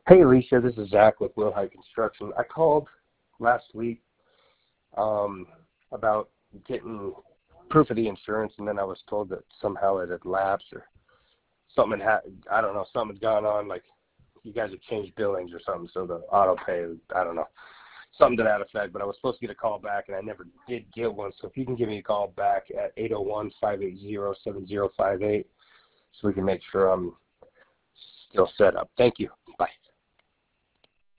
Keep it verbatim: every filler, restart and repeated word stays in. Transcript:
Hey, Alicia, this is Zach with Wilhite Construction. I called last week um, about getting proof of the insurance, and then I was told that somehow it had lapsed or something had, I don't know, something had gone on, like you guys had changed billings or something, so the auto pay, I don't know, something to that effect, but I was supposed to get a call back, and I never did get one, so if you can give me a call back at eight oh one, five eight zero, seven zero five eight so we can make sure I'm still set up. Thank you.